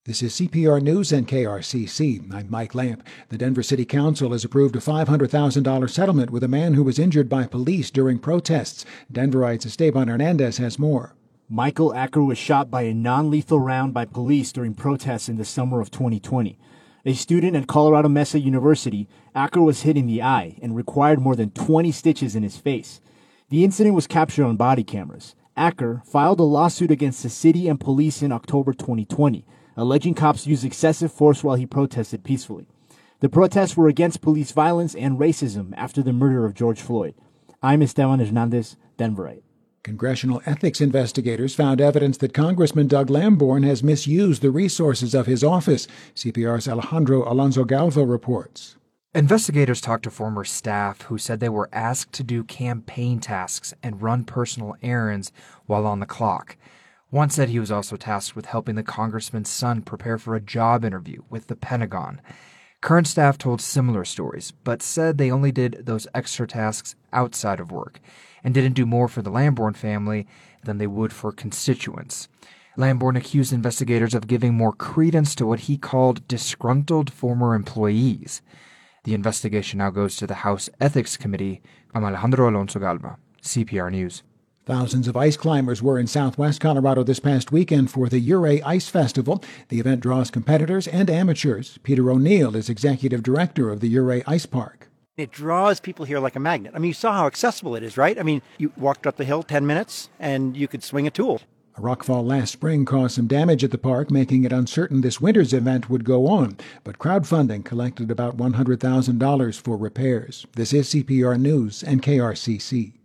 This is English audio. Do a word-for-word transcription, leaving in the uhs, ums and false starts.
This is C P R News and K R C C. I'm Mike Lamp. The Denver City Council has approved a five hundred thousand dollars settlement with a man who was injured by police during protests. Denverite's Esteban Hernandez has more. Michael Acker was shot by a non-lethal round by police during protests in the summer of twenty twenty. A student at Colorado Mesa University, Acker was hit in the eye and required more than twenty stitches in his face. The incident was captured on body cameras. Acker filed a lawsuit against the city and police in October twenty twenty. Alleging cops used excessive force while he protested peacefully. The protests were against police violence and racism after the murder of George Floyd. I'm Esteban Hernandez, Denverite. Congressional ethics investigators found evidence that Congressman Doug Lamborn has misused the resources of his office. C P R's Alejandro Alonso Galvo reports. Investigators talked to former staff who said they were asked to do campaign tasks and run personal errands while on the clock. One said he was also tasked with helping the congressman's son prepare for a job interview with the Pentagon. Current staff told similar stories, but said they only did those extra tasks outside of work and didn't do more for the Lamborn family than they would for constituents. Lamborn accused investigators of giving more credence to what he called disgruntled former employees. The investigation now goes to the House Ethics Committee. I'm Alejandro Alonso Galva, C P R News. Thousands of ice climbers were in southwest Colorado this past weekend for the Ouray Ice Festival. The event draws competitors and amateurs. Peter O'Neill is executive director of the Ouray Ice Park. It draws people here like a magnet. I mean, you saw how accessible it is, right? I mean, you walked up the hill ten minutes and you could swing a tool. A rockfall last spring caused some damage at the park, making it uncertain this winter's event would go on. But crowdfunding collected about one hundred thousand dollars for repairs. This is C P R News and K R C C.